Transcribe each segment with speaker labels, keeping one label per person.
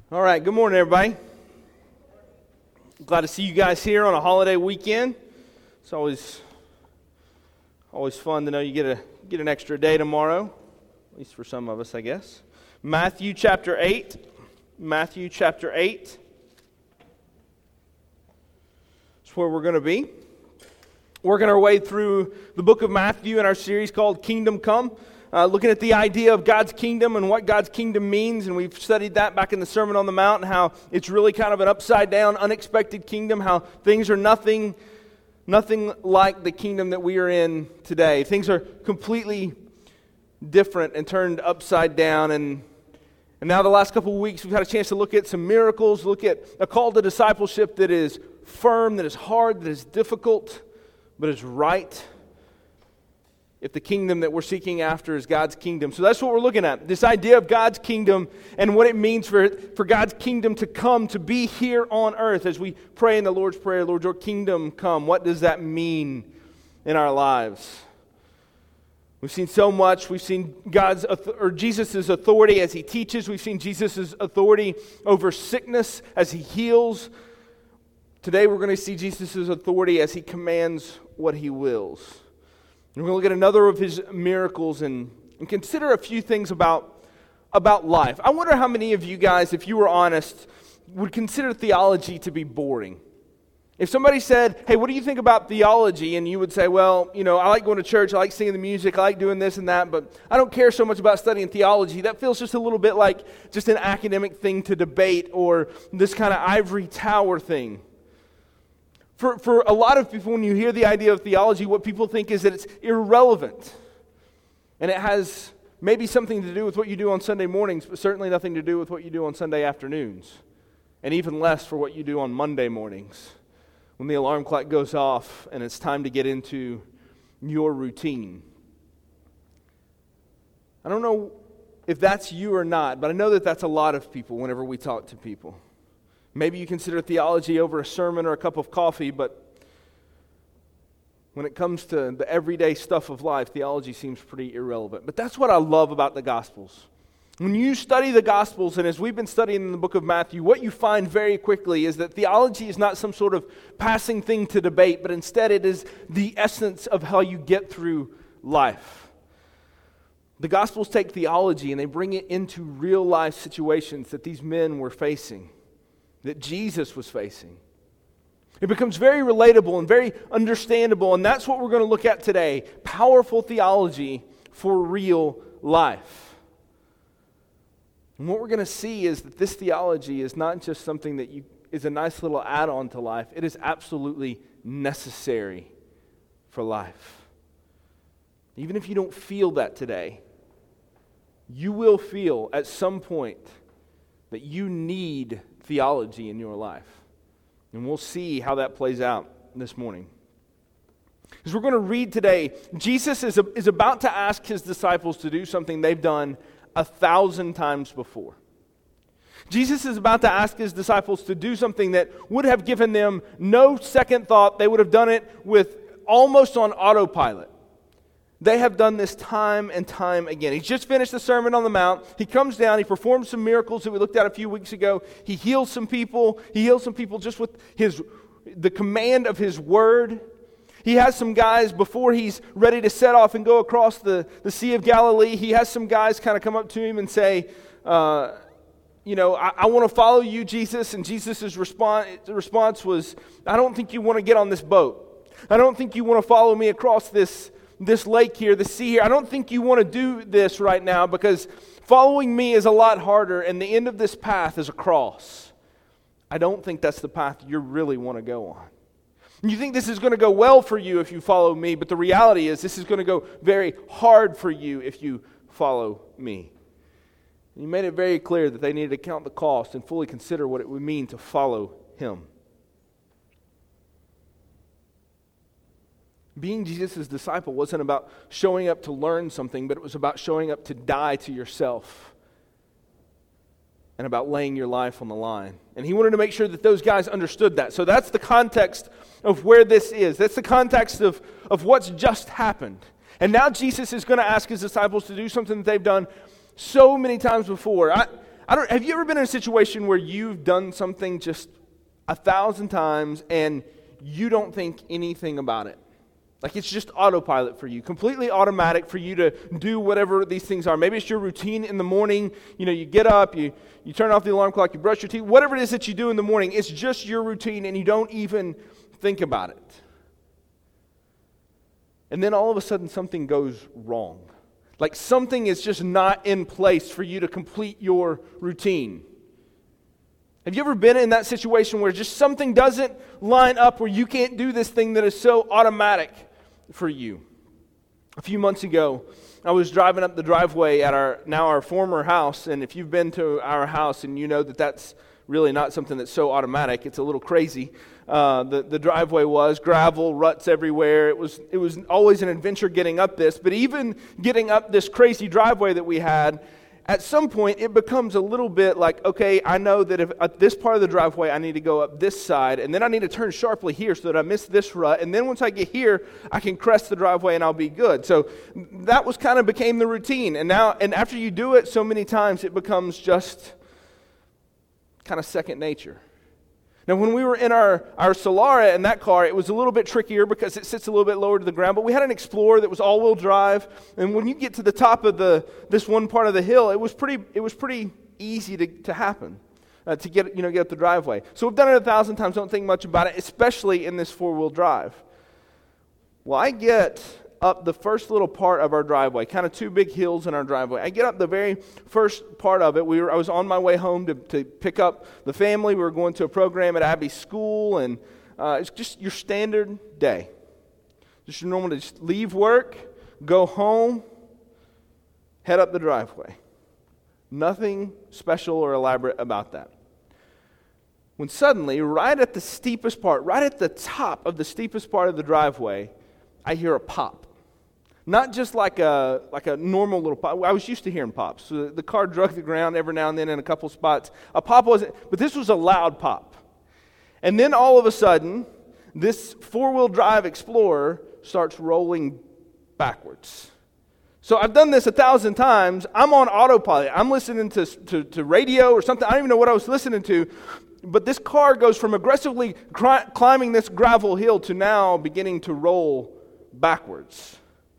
Speaker 1: All right, good morning, everybody. Glad to see you guys here on a holiday weekend. It's always fun to know you get an extra day tomorrow, at least for some of us, I guess. Matthew chapter 8. Matthew chapter 8. That's where we're going to be. Working our way through the book of Matthew in our series called Kingdom Come. Looking at the idea of God's kingdom and what God's kingdom means, and we've studied that back in the Sermon on the Mount, and how it's really kind of an upside-down, unexpected kingdom, how things are nothing like the kingdom that we are in today. Things are completely different and turned upside down, and now the last couple of weeks we've had a chance to look at some miracles, look at a call to discipleship that is firm, that is hard, that is difficult, but is right. If the kingdom that we're seeking after is God's kingdom. So that's what we're looking at. This idea of God's kingdom and what it means for God's kingdom to come, to be here on earth. As we pray in the Lord's Prayer, Lord, your kingdom come. What does that mean in our lives? We've seen so much. We've seen Jesus' authority as he teaches. We've seen Jesus' authority over sickness as he heals. Today we're going to see Jesus' authority as he commands what he wills. And we're going to look at another of his miracles and consider a few things about life. I wonder how many of you guys, if you were honest, would consider theology to be boring. If somebody said, hey, what do you think about theology? And you would say, well, I like going to church, I like singing the music, I like doing this and that, but I don't care so much about studying theology. That feels just a little bit like just an academic thing to debate or this kind of ivory tower thing. For a lot of people, when you hear the idea of theology, what people think is that it's irrelevant. And it has maybe something to do with what you do on Sunday mornings, but certainly nothing to do with what you do on Sunday afternoons. And even less for what you do on Monday mornings, when the alarm clock goes off and it's time to get into your routine. I don't know if that's you or not, but I know that that's a lot of people whenever we talk to people. Maybe you consider theology over a sermon or a cup of coffee, but when it comes to the everyday stuff of life, theology seems pretty irrelevant. But that's what I love about the Gospels. When you study the Gospels, and as we've been studying in the book of Matthew, what you find very quickly is that theology is not some sort of passing thing to debate, but instead it is the essence of how you get through life. The Gospels take theology and they bring it into real life situations that these men were facing, that Jesus was facing. It becomes very relatable and very understandable, and that's what we're going to look at today. Powerful theology for real life. And what we're going to see is that this theology is not just something that is a nice little add-on to life. It is absolutely necessary for life. Even if you don't feel that today, you will feel at some point that you need theology in your life. And we'll see how that plays out this morning. As we're going to read today, Jesus is about to ask his disciples to do something they've done 1,000 times before. Jesus is about to ask his disciples to do something that would have given them no second thought. They would have done it with almost on autopilot. They have done this time and time again. He's just finished the Sermon on the Mount. He comes down. He performs some miracles that we looked at a few weeks ago. He heals some people. He heals some people just with the command of his word. He has some guys, before he's ready to set off and go across the Sea of Galilee, he has some guys kind of come up to him and say, I want to follow you, Jesus. And Jesus' response was, I don't think you want to get on this boat. I don't think you want to follow me across this lake here, the sea here. I don't think you want to do this right now, because following me is a lot harder, and the end of this path is a cross. I don't think that's the path you really want to go on. You think this is going to go well for you if you follow me, but the reality is this is going to go very hard for you if you follow me. And he made it very clear that they needed to count the cost and fully consider what it would mean to follow him. Being Jesus' disciple wasn't about showing up to learn something, but it was about showing up to die to yourself and about laying your life on the line. And he wanted to make sure that those guys understood that. So that's the context of where this is. That's the context of what's just happened. And now Jesus is going to ask his disciples to do something that they've done so many times before. Have you ever been in a situation where you've done something just 1,000 times and you don't think anything about it? Like it's just autopilot for you, completely automatic for you to do whatever these things are. Maybe it's your routine in the morning. You get up, you turn off the alarm clock, you brush your teeth, whatever it is that you do in the morning, it's just your routine and you don't even think about it. And then all of a sudden something goes wrong. Like something is just not in place for you to complete your routine. Have you ever been in that situation where just something doesn't line up, where you can't do this thing that is so automatic for you? A few months ago, I was driving up the driveway at our former house, and if you've been to our house and you know that that's really not something that's so automatic, it's a little crazy. The driveway was gravel, ruts everywhere. It was always an adventure getting up this, but even getting up this crazy driveway that we had, at some point, it becomes a little bit like, okay, I know that if at this part of the driveway, I need to go up this side, and then I need to turn sharply here so that I miss this rut, and then once I get here, I can crest the driveway and I'll be good. So that was kind of became the routine, and after you do it so many times, it becomes just kind of second nature. Now, when we were in our Solara in that car, it was a little bit trickier because it sits a little bit lower to the ground. But we had an Explorer that was all-wheel drive, and when you get to the top of this one part of the hill, it was pretty easy to happen to get up the driveway. So we've done it 1,000 times. Don't think much about it, especially in this four-wheel drive. Well, I get up the first little part of our driveway, kind of two big hills in our driveway. I get up the very first part of it. I was on my way home to pick up the family. We were going to a program at Abby's school, and it's just your standard day. Just your normal to just leave work, go home, head up the driveway. Nothing special or elaborate about that. When suddenly, right at the steepest part, right at the top of the steepest part of the driveway, I hear a pop. Not just like a normal little pop. I was used to hearing pops. So the car drug the ground every now and then in a couple spots. A pop wasn't, but this was a loud pop. And then all of a sudden, this four-wheel drive Explorer starts rolling backwards. So I've done this 1,000 times. I'm on autopilot. I'm listening to radio or something. I don't even know what I was listening to. But this car goes from aggressively climbing this gravel hill to now beginning to roll backwards.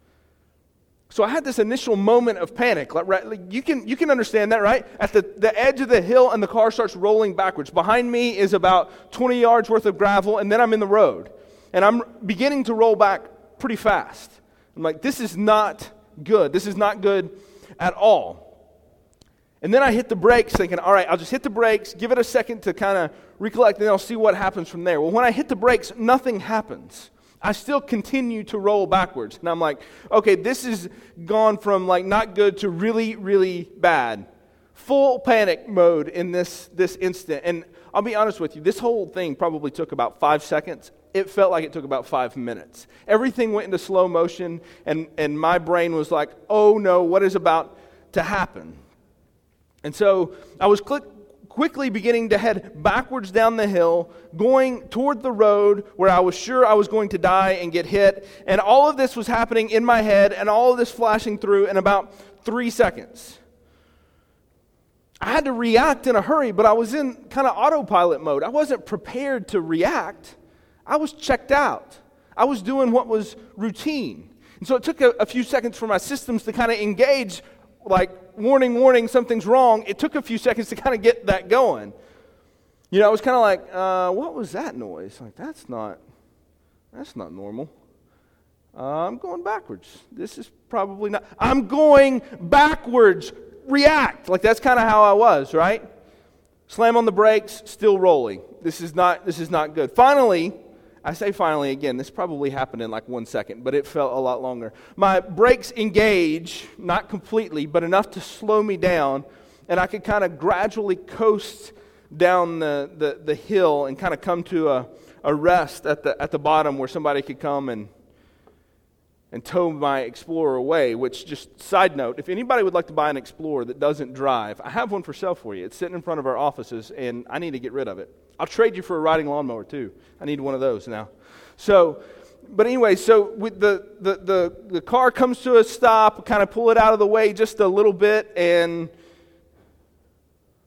Speaker 1: So I had this initial moment of panic. You can understand that, right? At the edge of the hill, and the car starts rolling backwards. Behind me is about 20 yards worth of gravel, and then I'm in the road. And I'm beginning to roll back pretty fast. I'm like, this is not good. This is not good at all. And then I hit the brakes thinking, all right, I'll just hit the brakes, give it a second to kind of recollect, and then I'll see what happens from there. Well, when I hit the brakes, nothing happens. I still continue to roll backwards. And I'm like, okay, this has gone from like not good to really, really bad. Full panic mode in this instant. And I'll be honest with you, this whole thing probably took about 5 seconds. It felt like it took about 5 minutes. Everything went into slow motion, and my brain was like, oh no, what is about to happen? And so I was quickly beginning to head backwards down the hill, going toward the road where I was sure I was going to die and get hit. And all of this was happening in my head, and all of this flashing through in about 3 seconds. I had to react in a hurry, but I was in kind of autopilot mode. I wasn't prepared to react. I was checked out. I was doing what was routine. And so it took a few seconds for my systems to kind of engage, like, warning, something's wrong. It took a few seconds to kind of get that going. I was kind of like, what was that noise? Like, that's not normal. I'm going backwards. This is probably not. I'm going backwards. React. Like, that's kind of how I was, right? Slam on the brakes, still rolling. This is not good. Finally, I say finally again, this probably happened in like 1 second, but it felt a lot longer. My brakes engage, not completely, but enough to slow me down, and I could kind of gradually coast down the hill and kind of come to a rest at the bottom where somebody could come and tow my Explorer away, which, just side note, if anybody would like to buy an Explorer that doesn't drive, I have one for sale for you. It's sitting in front of our offices, and I need to get rid of it. I'll trade you for a riding lawnmower, too. I need one of those now. But anyway, with the car comes to a stop, kind of pull it out of the way just a little bit, and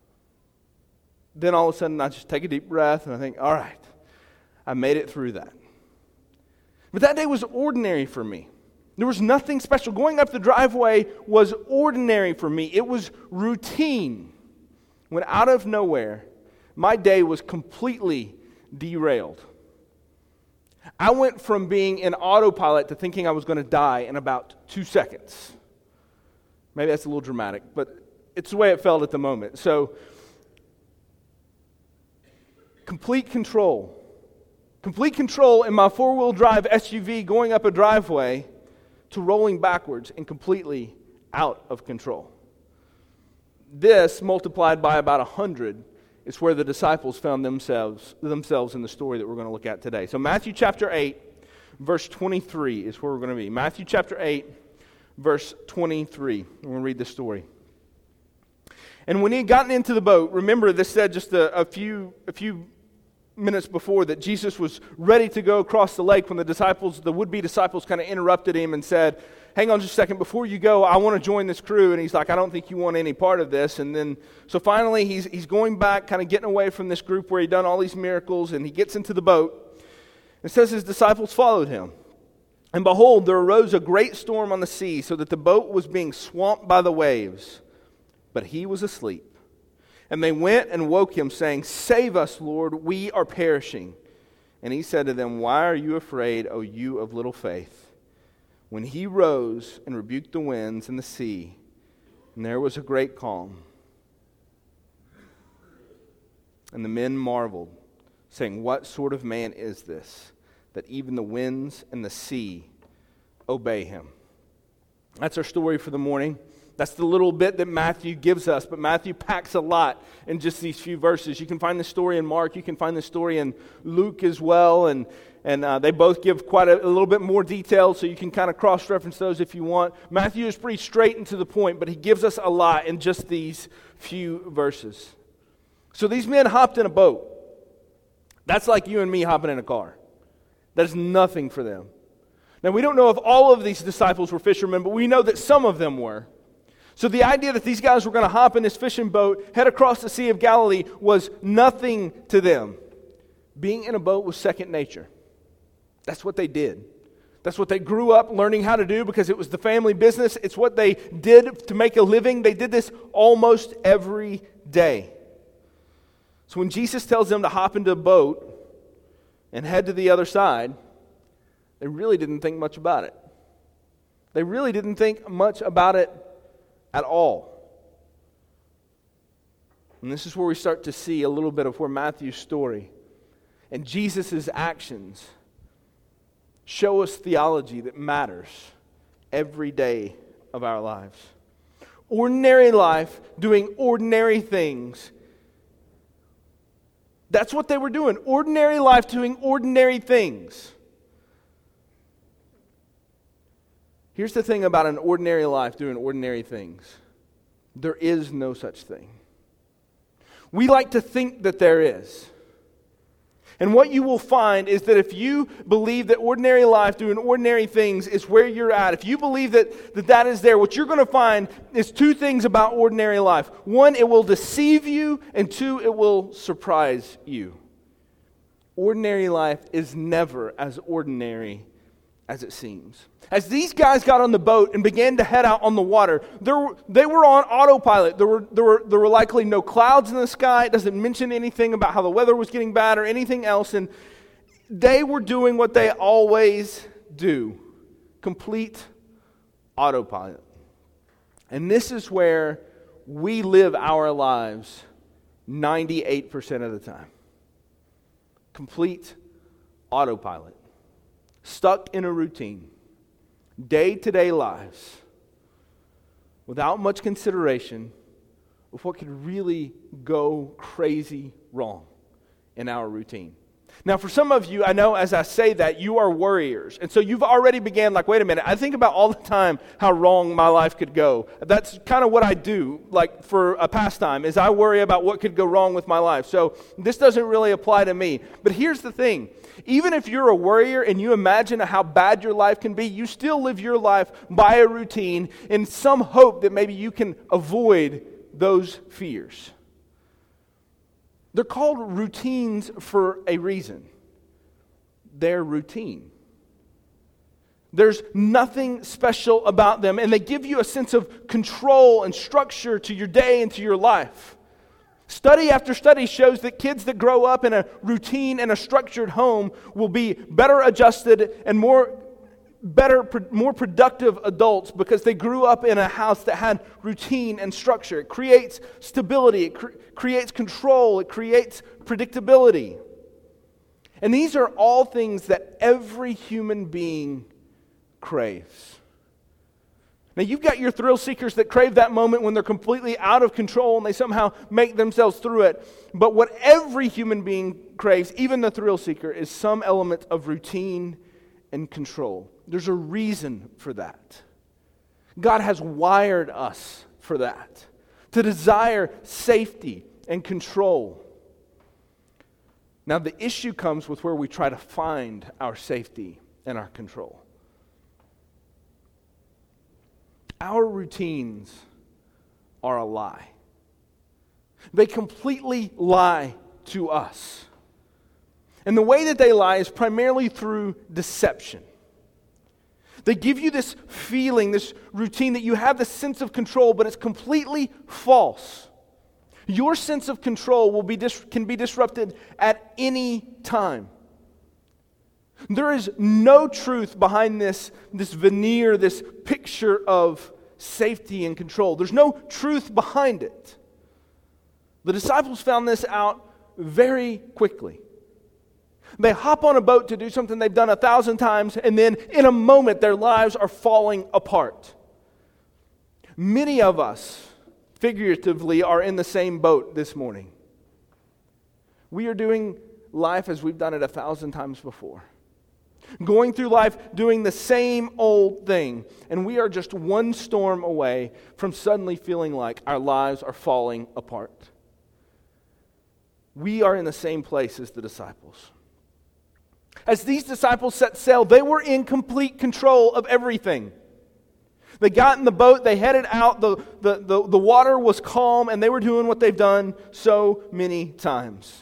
Speaker 1: then all of a sudden I just take a deep breath and I think, all right, I made it through that. But that day was ordinary for me. There was nothing special. Going up the driveway was ordinary for me. It was routine. When out of nowhere, my day was completely derailed. I went from being in autopilot to thinking I was going to die in about 2 seconds. Maybe that's a little dramatic, but it's the way it felt at the moment. So, complete control in my four-wheel drive SUV going up a driveway to rolling backwards and completely out of control. This, multiplied by about 100, is where the disciples found themselves in the story that we're going to look at today. So Matthew chapter 8, verse 23 is where we're going to be. Matthew chapter 8, verse 23. We're going to read this story. And when he had gotten into the boat, remember this said just a few minutes before that Jesus was ready to go across the lake when the would-be disciples kind of interrupted him and said, hang on just a second, before you go, I want to join this crew. And he's like, I don't think you want any part of this. And then, so finally he's going back, kind of getting away from this group where he'd done all these miracles, and he gets into the boat. It says his disciples followed him. And behold, there arose a great storm on the sea, so that the boat was being swamped by the waves. But he was asleep. And they went and woke him, saying, Save us, Lord, we are perishing. And he said to them, Why are you afraid, O you of little faith? When he rose and rebuked the winds and the sea, and there was a great calm. And the men marveled, saying, What sort of man is this, that even the winds and the sea obey him? That's our story for the morning. That's the little bit that Matthew gives us, but Matthew packs a lot in just these few verses. You can find the story in Mark, you can find the story in Luke as well, and they both give quite a little bit more detail, so you can kind of cross-reference those if you want. Matthew is pretty straight and to the point, but he gives us a lot in just these few verses. So these men hopped in a boat. That's like you and me hopping in a car. That is nothing for them. Now, we don't know if all of these disciples were fishermen, but we know that some of them were. So the idea that these guys were going to hop in this fishing boat, head across the Sea of Galilee, was nothing to them. Being in a boat was second nature. That's what they did. That's what they grew up learning how to do because it was the family business. It's what they did to make a living. They did this almost every day. So when Jesus tells them to hop into a boat and head to the other side, they really didn't think much about it. They really didn't think much about it at all. And this is where we start to see a little bit of where Matthew's story and Jesus' actions show us theology that matters every day of our lives. Ordinary life, doing ordinary things. That's what they were doing. Ordinary life, doing ordinary things. Here's the thing about an ordinary life doing ordinary things. There is no such thing. We like to think that there is. And what you will find is that if you believe that ordinary life doing ordinary things is where you're at, if you believe that is there, what you're going to find is two things about ordinary life. One, it will deceive you, and two, it will surprise you. Ordinary life is never as ordinary as it seems. As these guys got on the boat and began to head out on the water, they were on autopilot. There were likely no clouds in the sky. It doesn't mention anything about how the weather was getting bad or anything else. And they were doing what they always do. Complete autopilot. And this is where we live our lives 98% of the time. Complete autopilot. Stuck in a routine, day-to-day lives, without much consideration of what could really go crazy wrong in our routine. Now, for some of you, I know as I say that, you are worriers. And so you've already began like, wait a minute, I think about all the time how wrong my life could go. That's kind of what I do, like for a pastime, is I worry about what could go wrong with my life. So this doesn't really apply to me. But here's the thing. Even if you're a worrier and you imagine how bad your life can be, you still live your life by a routine in some hope that maybe you can avoid those fears. They're called routines for a reason. They're routine. There's nothing special about them, and they give you a sense of control and structure to your day and to your life. Study after study shows that kids that grow up in a routine and a structured home will be better adjusted and more productive adults because they grew up in a house that had routine and structure. It creates stability, it creates control, it creates predictability. And these are all things that every human being craves. Now, you've got your thrill seekers that crave that moment when they're completely out of control and they somehow make themselves through it. But what every human being craves, even the thrill seeker, is some element of routine and control. There's a reason for that. God has wired us for that, to desire safety and control. Now, the issue comes with where we try to find our safety and our control. Our routines are a lie. They completely lie to us. And the way that they lie is primarily through deception. They give you this feeling, this routine that you have this sense of control, but it's completely false. Your sense of control can be disrupted at any time. There is no truth behind this veneer, this picture of safety and control. There's no truth behind it. The disciples found this out very quickly. They hop on a boat to do something they've done 1,000 times, and then in a moment their lives are falling apart. Many of us, figuratively, are in the same boat this morning. We are doing life as we've done it 1,000 times before. Going through life doing the same old thing. And we are just one storm away from suddenly feeling like our lives are falling apart. We are in the same place as the disciples. As these disciples set sail, they were in complete control of everything. They got in the boat, they headed out, the water was calm, and they were doing what they've done so many times.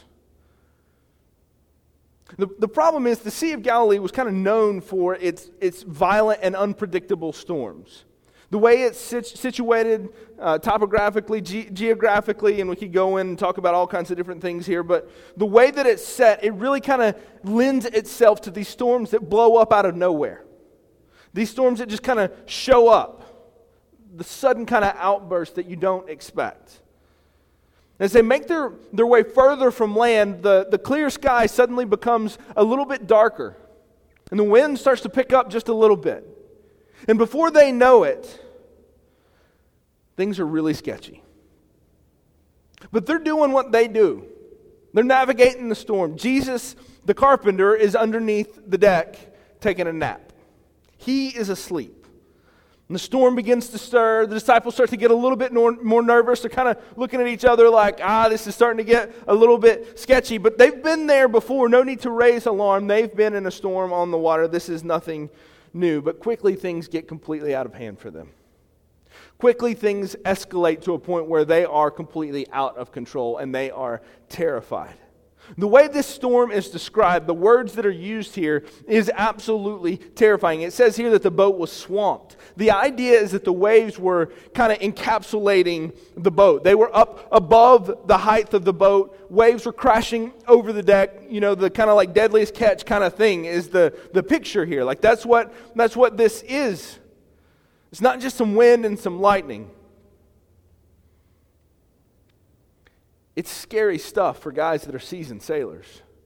Speaker 1: The problem is the Sea of Galilee was kind of known for its violent and unpredictable storms. The way it's situated topographically, geographically, and we could go in and talk about all kinds of different things here, but the way that it's set, it really kind of lends itself to these storms that blow up out of nowhere. These storms that just kind of show up. The sudden kind of outburst that you don't expect. As they make their way further from land, the clear sky suddenly becomes a little bit darker. And the wind starts to pick up just a little bit. And before they know it, things are really sketchy. But they're doing what they do. They're navigating the storm. Jesus, the carpenter, is underneath the deck taking a nap. He is asleep. And the storm begins to stir. The disciples start to get a little bit more nervous. They're kind of looking at each other like, this is starting to get a little bit sketchy. But they've been there before. No need to raise alarm. They've been in a storm on the water. This is nothing new. But quickly things get completely out of hand for them. Quickly things escalate to a point where they are completely out of control and they are terrified. The way this storm is described, the words that are used here, is absolutely terrifying. It says here that the boat was swamped. The idea is that the waves were kind of encapsulating the boat. They were up above the height of the boat. Waves were crashing over the deck. You know, the kind of like deadliest catch kind of thing is the picture here. Like that's what this is. It's not just some wind and some lightning. It's scary stuff for guys that are seasoned sailors.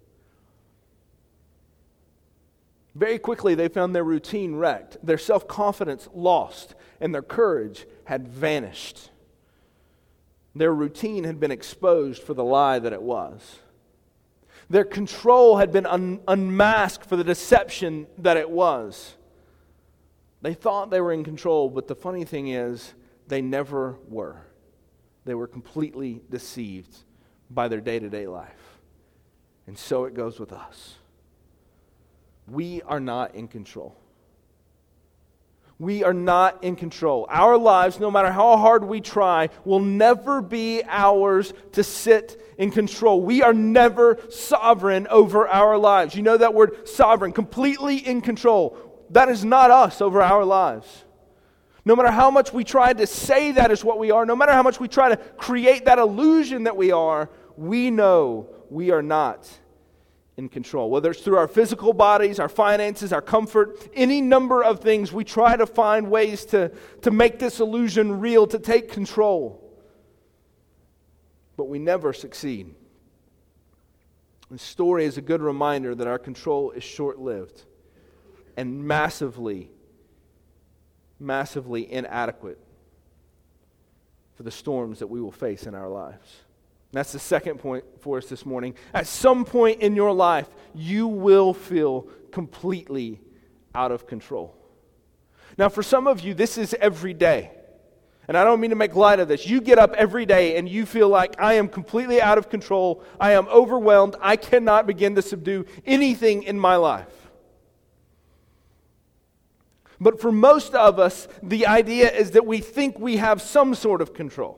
Speaker 1: Very quickly, they found their routine wrecked, their self-confidence lost, and their courage had vanished. Their routine had been exposed for the lie that it was. Their control had been unmasked for the deception that it was. They thought they were in control, but the funny thing is, they never were. They were completely deceived by their day-to-day life. And so it goes with us. We are not in control. We are not in control. Our lives, no matter how hard we try, will never be ours to sit in control. We are never sovereign over our lives. You know that word sovereign, completely in control. That is not us over our lives. No matter how much we try to say that is what we are, no matter how much we try to create that illusion that we are, we know we are not in control. Whether it's through our physical bodies, our finances, our comfort, any number of things, we try to find ways to make this illusion real, to take control. But we never succeed. The story is a good reminder that our control is short-lived and massively inadequate for the storms that we will face in our lives. And that's the second point for us this morning. At some point in your life, you will feel completely out of control. Now, for some of you, this is every day. And I don't mean to make light of this. You get up every day and you feel like, I am completely out of control. I am overwhelmed. I cannot begin to subdue anything in my life. But for most of us, the idea is that we think we have some sort of control.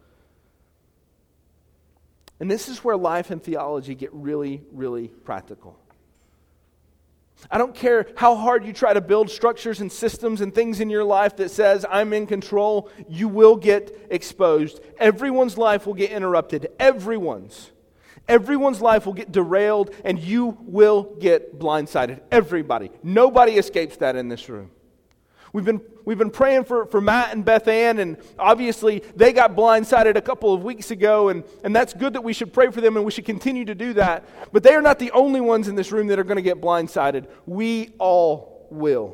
Speaker 1: And this is where life and theology get really, really practical. I don't care how hard you try to build structures and systems and things in your life that says, I'm in control, you will get exposed. Everyone's life will get interrupted. Everyone's life will get derailed, and you will get blindsided. Everybody. Nobody escapes that in this room. We've been praying for Matt and Beth Ann, and obviously they got blindsided a couple of weeks ago, and that's good that we should pray for them and we should continue to do that. But they are not the only ones in this room that are going to get blindsided. We all will.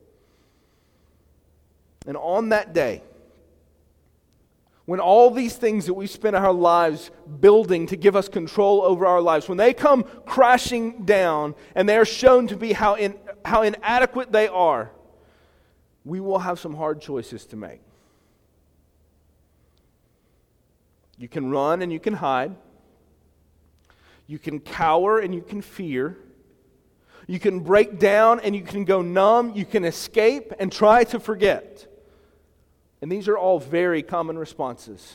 Speaker 1: And on that day, when all these things that we spend our lives building to give us control over our lives, when they come crashing down and they are shown to be how inadequate they are, we will have some hard choices to make. You can run and you can hide. You can cower and you can fear. You can break down and you can go numb. You can escape and try to forget. And these are all very common responses.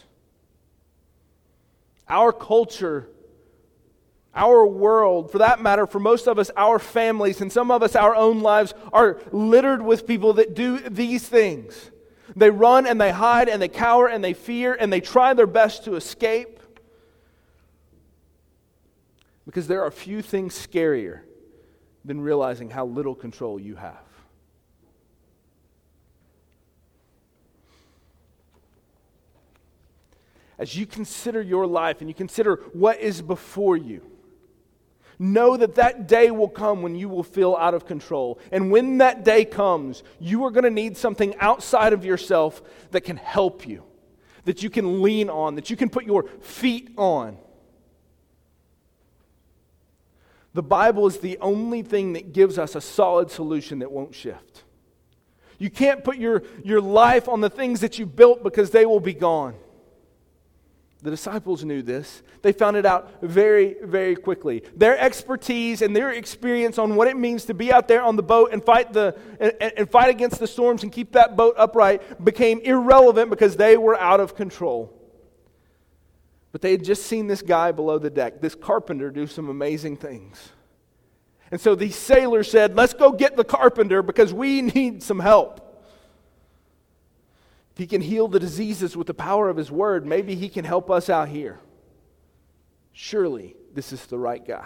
Speaker 1: Our culture, our world, for that matter, for most of us, our families, and some of us, our own lives, are littered with people that do these things. They run and they hide and they cower and they fear and they try their best to escape. Because there are few things scarier than realizing how little control you have. As you consider your life and you consider what is before you, know that that day will come when you will feel out of control. And when that day comes, you are going to need something outside of yourself that can help you, that you can lean on, that you can put your feet on. The Bible is the only thing that gives us a solid solution that won't shift. You can't put your life on the things that you built because they will be gone. The disciples knew this. They found it out very, very quickly. Their expertise and their experience on what it means to be out there on the boat and fight against the storms and keep that boat upright became irrelevant because they were out of control. But they had just seen this guy below the deck, this carpenter, do some amazing things. And so these sailors said, let's go get the carpenter because we need some help. If he can heal the diseases with the power of his word, maybe he can help us out here. Surely this is the right guy.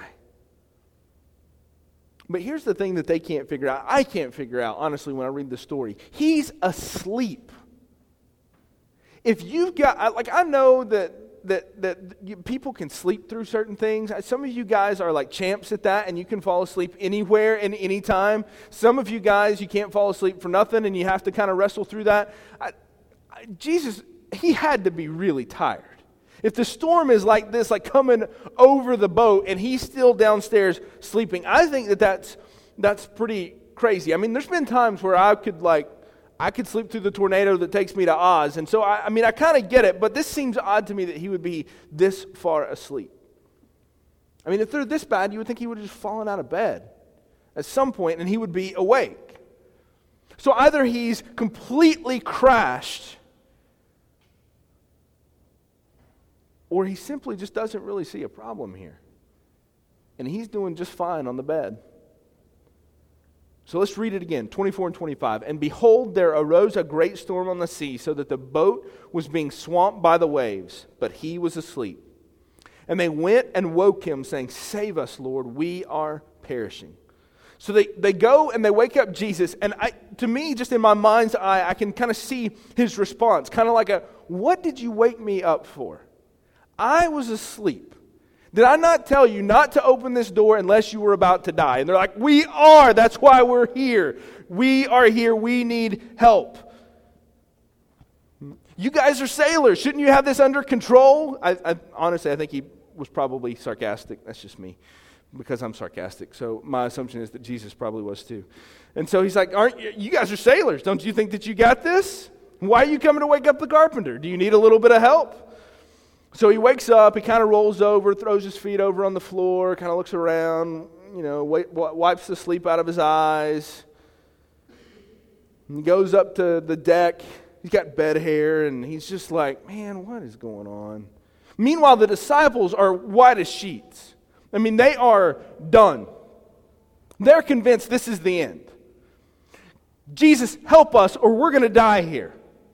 Speaker 1: But here's the thing that they can't figure out. I can't figure out, honestly, when I read the story. He's asleep. If you've got, I know that people can sleep through certain things. Some of you guys are like champs at that, and you can fall asleep anywhere and anytime. Some of you guys, you can't fall asleep for nothing, and you have to kind of wrestle through that. Jesus, he had to be really tired. If the storm is like this, like coming over the boat, and he's still downstairs sleeping, I think that's pretty crazy. I mean, there's been times where I could sleep through the tornado that takes me to Oz, and so I kind of get it, but this seems odd to me that he would be this far asleep. I mean, if they're this bad, you would think he would have just fallen out of bed at some point, and he would be awake. So either he's completely crashed, or he simply just doesn't really see a problem here. And he's doing just fine on the bed. So let's read it again, 24 and 25. And behold, there arose a great storm on the sea, so that the boat was being swamped by the waves, but he was asleep. And they went and woke him, saying, Save us, Lord, we are perishing. So they go and they wake up Jesus, and to me, just in my mind's eye, I can kind of see his response, kind of like what did you wake me up for? I was asleep. Did I not tell you not to open this door unless you were about to die? And they're like, we are. That's why we're here. We are here. We need help. You guys are sailors. Shouldn't you have this under control? Honestly, I think he was probably sarcastic. That's just me, because I'm sarcastic. So my assumption is that Jesus probably was too. And so he's like, aren't you guys are sailors. Don't you think that you got this? Why are you coming to wake up the carpenter? Do you need a little bit of help? So he wakes up, he kind of rolls over, throws his feet over on the floor, kind of looks around, wipes the sleep out of his eyes. And he goes up to the deck. He's got bed hair, and he's just like, man, what is going on? Meanwhile, the disciples are white as sheets. I mean, they are done. They're convinced this is the end. Jesus, help us, or we're going to die here.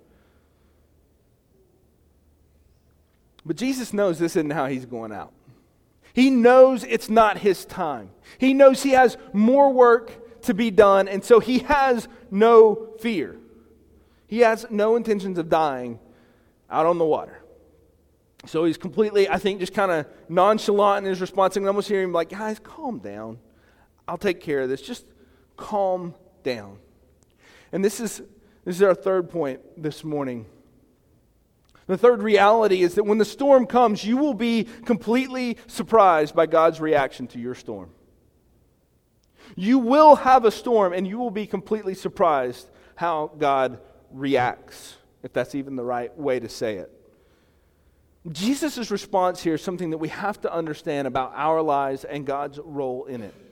Speaker 1: But Jesus knows this isn't how he's going out. He knows it's not his time. He knows he has more work to be done, and so he has no fear. He has no intentions of dying out on the water. So he's completely, I think, just kind of nonchalant in his response. I can almost hear him like, guys, calm down. I'll take care of this. Just calm down. And this is our third point this morning. The third reality is that when the storm comes, you will be completely surprised by God's reaction to your storm. You will have a storm, and you will be completely surprised how God reacts, if that's even the right way to say it. Jesus' response here is something that we have to understand about our lives and God's role in it.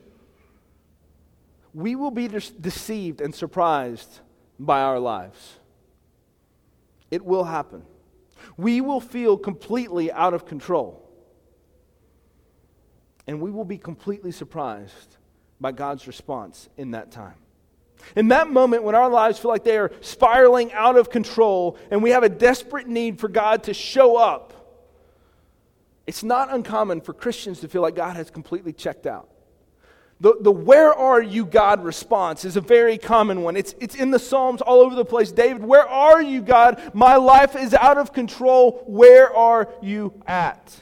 Speaker 1: We will be deceived and surprised by our lives. It will happen. We will feel completely out of control. And we will be completely surprised by God's response in that time. In that moment when our lives feel like they are spiraling out of control and we have a desperate need for God to show up, it's not uncommon for Christians to feel like God has completely checked out. The where are you, God response is a very common one. It's in the Psalms all over the place. David, where are you, God? My life is out of control. Where are you at?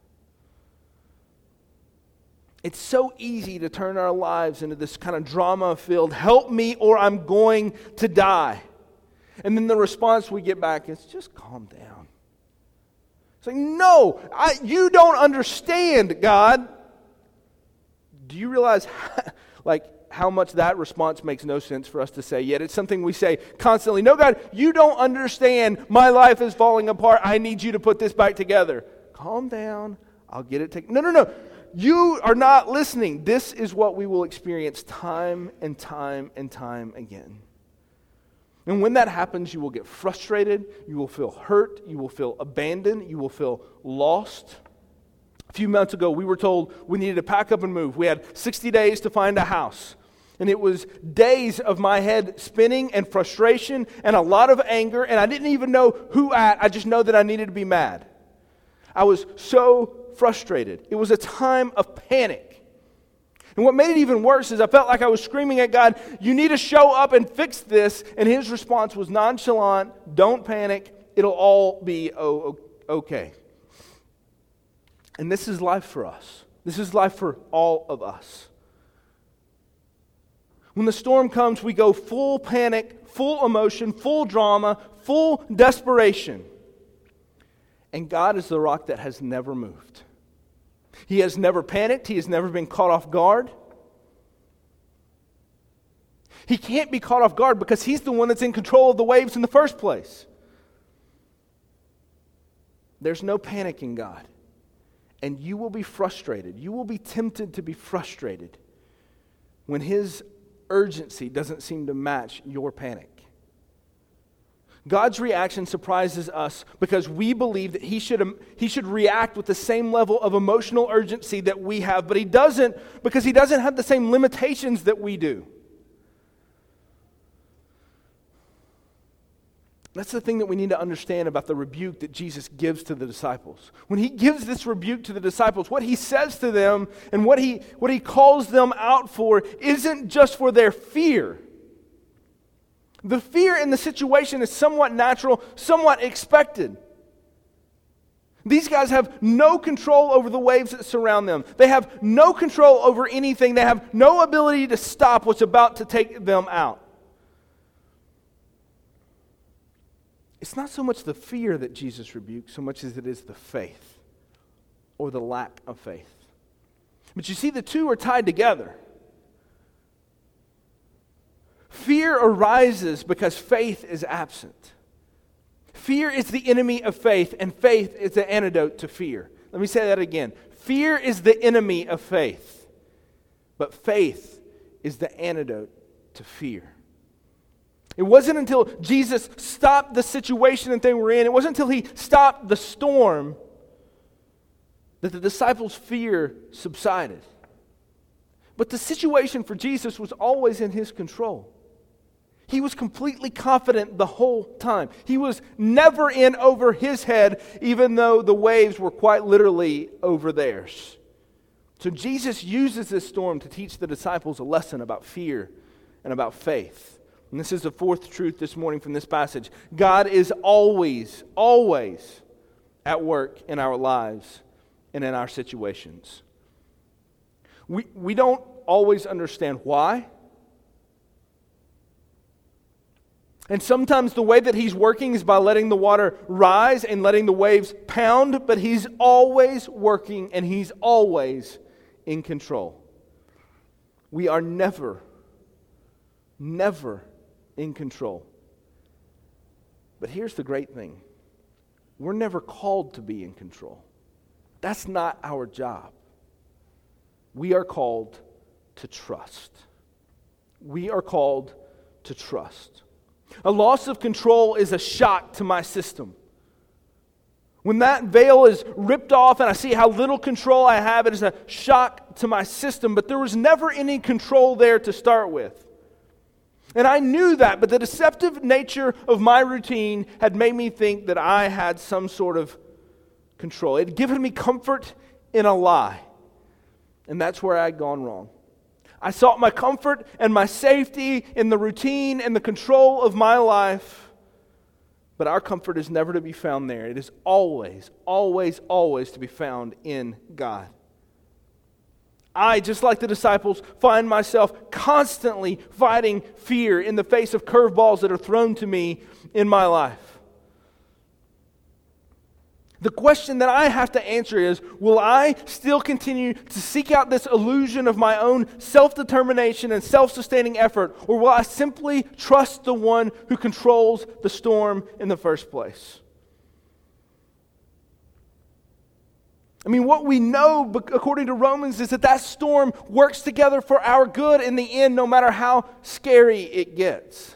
Speaker 1: It's so easy to turn our lives into this kind of drama-filled, help me or I'm going to die. And then the response we get back is, just calm down. It's like, no, you don't understand, God. Do you realize how much that response makes no sense for us to say? Yet it's something we say constantly. No, God, you don't understand. My life is falling apart. I need you to put this back together. Calm down. I'll get it taken. No. You are not listening. This is what we will experience time and time and time again. And when that happens, you will get frustrated. You will feel hurt. You will feel abandoned. You will feel lost. A few months ago, we were told we needed to pack up and move. We had 60 days to find a house. And it was days of my head spinning and frustration and a lot of anger. And I didn't even know who at. I just know that I needed to be mad. I was so frustrated. It was a time of panic. And what made it even worse is I felt like I was screaming at God, you need to show up and fix this. And his response was nonchalant, don't panic, it'll all be okay. And this is life for us. This is life for all of us. When the storm comes, we go full panic, full emotion, full drama, full desperation. And God is the rock that has never moved. He has never panicked. He has never been caught off guard. He can't be caught off guard because He's the one that's in control of the waves in the first place. There's no panic in God. And you will be frustrated. You will be tempted to be frustrated when His urgency doesn't seem to match your panic. God's reaction surprises us because we believe that he should react with the same level of emotional urgency that we have, but he doesn't, because he doesn't have the same limitations that we do. That's the thing that we need to understand about the rebuke that Jesus gives to the disciples. When he gives this rebuke to the disciples, what he says to them and what he calls them out for isn't just for their fear. The fear in the situation is somewhat natural, somewhat expected. These guys have no control over the waves that surround them. They have no control over anything. They have no ability to stop what's about to take them out. It's not so much the fear that Jesus rebukes, so much as it is the faith or the lack of faith. But you see, the two are tied together. Fear arises because faith is absent. Fear is the enemy of faith, and faith is the antidote to fear. Let me say that again. Fear is the enemy of faith, but faith is the antidote to fear. It wasn't until Jesus stopped the situation that they were in, it wasn't until he stopped the storm that the disciples' fear subsided. But the situation for Jesus was always in his control. He was completely confident the whole time. He was never in over his head, even though the waves were quite literally over theirs. So Jesus uses this storm to teach the disciples a lesson about fear and about faith. And this is the fourth truth this morning from this passage. God is always, always at work in our lives and in our situations. We don't always understand why. And sometimes the way that he's working is by letting the water rise and letting the waves pound, but he's always working and he's always in control. We are never in control. But here's the great thing. We're never called to be in control. That's not our job. We are called to trust. We are called to trust. A loss of control is a shock to my system. When that veil is ripped off and I see how little control I have, it is a shock to my system. But there was never any control there to start with. And I knew that, but the deceptive nature of my routine had made me think that I had some sort of control. It had given me comfort in a lie. And that's where I had gone wrong. I sought my comfort and my safety in the routine and the control of my life. But our comfort is never to be found there. It is always, always, always to be found in God. I, just like the disciples, find myself constantly fighting fear in the face of curveballs that are thrown to me in my life. The question that I have to answer is, will I still continue to seek out this illusion of my own self-determination and self-sustaining effort, or will I simply trust the one who controls the storm in the first place? I mean, what we know, according to Romans, is that storm works together for our good in the end, no matter how scary it gets.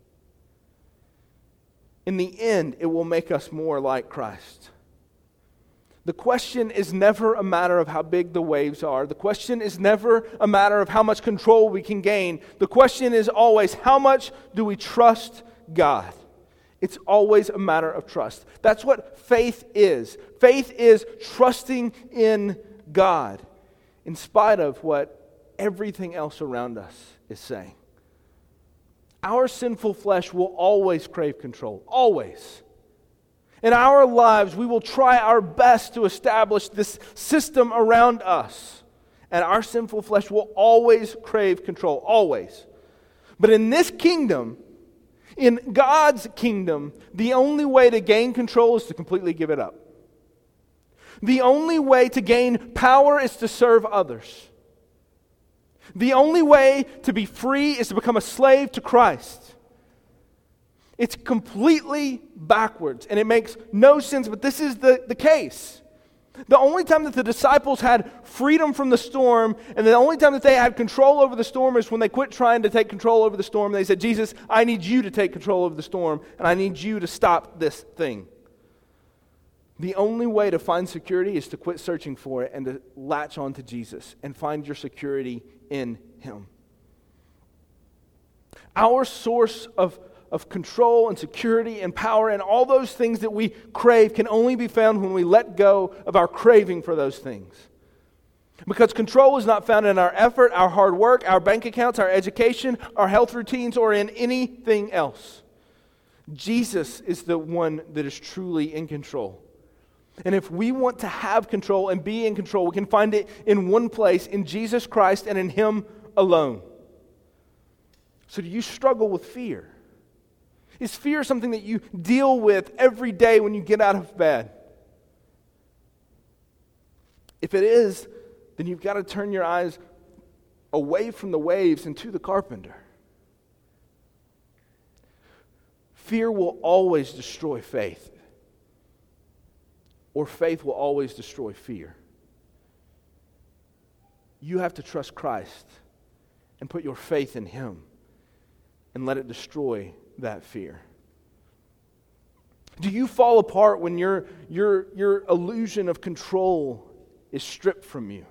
Speaker 1: In the end, it will make us more like Christ. The question is never a matter of how big the waves are. The question is never a matter of how much control we can gain. The question is always, how much do we trust God? It's always a matter of trust. That's what faith is. Faith is trusting in God in spite of what everything else around us is saying. Our sinful flesh will always crave control. Always. In our lives, we will try our best to establish this system around us. And our sinful flesh will always crave control. Always. But in this kingdom, in God's kingdom, the only way to gain control is to completely give it up. The only way to gain power is to serve others. The only way to be free is to become a slave to Christ. It's completely backwards, and it makes no sense, but this is the case. The only time that the disciples had freedom from the storm, and the only time that they had control over the storm is when they quit trying to take control over the storm. They said, Jesus, I need you to take control over the storm, and I need you to stop this thing. The only way to find security is to quit searching for it and to latch on to Jesus and find your security in Him. Our source of control and security and power and all those things that we crave can only be found when we let go of our craving for those things. Because control is not found in our effort, our hard work, our bank accounts, our education, our health routines, or in anything else. Jesus is the one that is truly in control. And if we want to have control and be in control, we can find it in one place, in Jesus Christ and in Him alone. So do you struggle with fear? Is fear something that you deal with every day when you get out of bed? If it is, then you've got to turn your eyes away from the waves and to the carpenter. Fear will always destroy faith, or faith will always destroy fear. You have to trust Christ and put your faith in Him and let it destroy that fear. Do you fall apart when your illusion of control is stripped from you?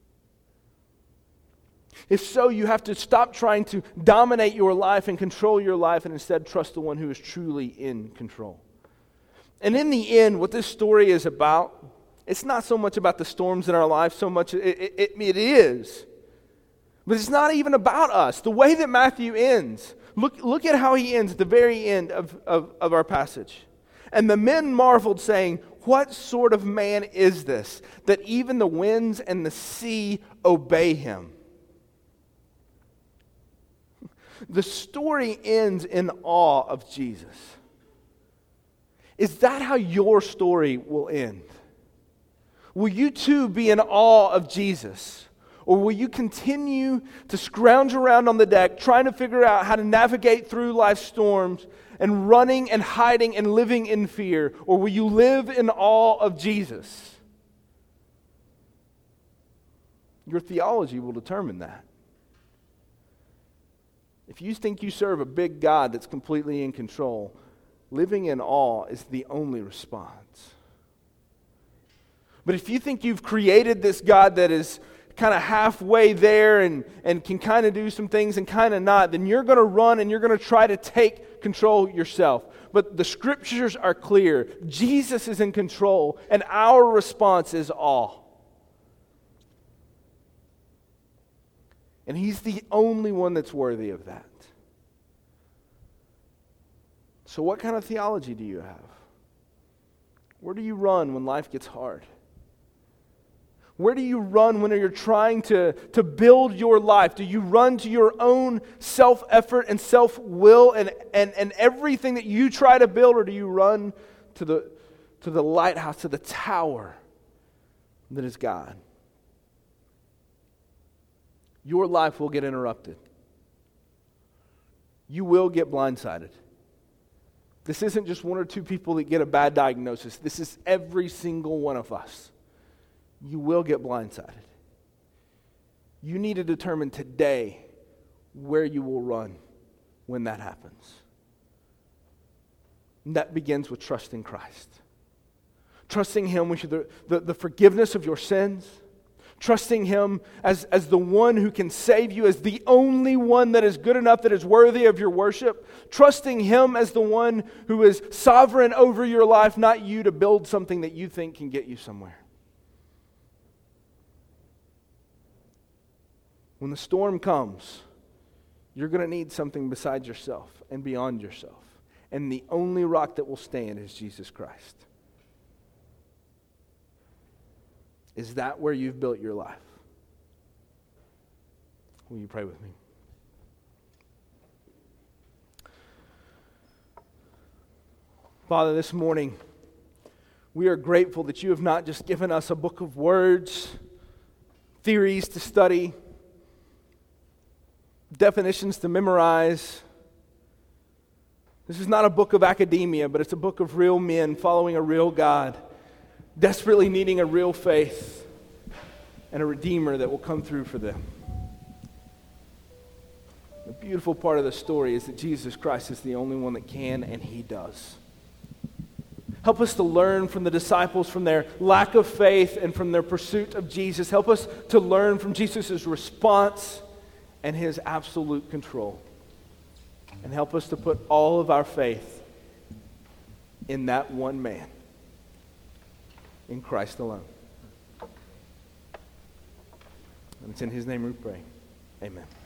Speaker 1: If so, you have to stop trying to dominate your life and control your life and instead trust the one who is truly in control. And in the end, what this story is about, it's not so much about the storms in our life, so much it is. But it's not even about us. The way that Matthew ends, look at how he ends at the very end of our passage. And the men marveled, saying, "What sort of man is this, that even the winds and the sea obey him?" The story ends in awe of Jesus. Is that how your story will end? Will you too be in awe of Jesus? Or will you continue to scrounge around on the deck trying to figure out how to navigate through life's storms and running and hiding and living in fear? Or will you live in awe of Jesus? Your theology will determine that. If you think you serve a big God that's completely in control, living in awe is the only response. But if you think you've created this God that is kind of halfway there and can kind of do some things and kind of not, then you're going to run and you're going to try to take control yourself. But the scriptures are clear. Jesus is in control, and our response is awe. And He's the only one that's worthy of that. So what kind of theology do you have? Where do you run when life gets hard? Where do you run when you're trying to build your life? Do you run to your own self-effort and self-will and everything that you try to build, or do you run to the lighthouse, to the tower that is God? Your life will get interrupted. You will get blindsided. This isn't just one or two people that get a bad diagnosis. This is every single one of us. You will get blindsided. You need to determine today where you will run when that happens. And that begins with trusting Christ. Trusting Him with the forgiveness of your sins. Trusting Him as the one who can save you, as the only one that is good enough, that is worthy of your worship. Trusting Him as the one who is sovereign over your life, not you to build something that you think can get you somewhere. When the storm comes, you're going to need something besides yourself and beyond yourself. And the only rock that will stand is Jesus Christ. Is that where you've built your life? Will you pray with me? Father, this morning, we are grateful that you have not just given us a book of words, theories to study, definitions to memorize. This is not a book of academia, but it's a book of real men following a real God desperately needing a real faith and a Redeemer that will come through for them. The beautiful part of the story is that Jesus Christ is the only one that can, and He does. Help us to learn from the disciples, from their lack of faith and from their pursuit of Jesus. Help us to learn from Jesus' response and His absolute control. And help us to put all of our faith in that one man, in Christ alone. And it's in His name we pray. Amen.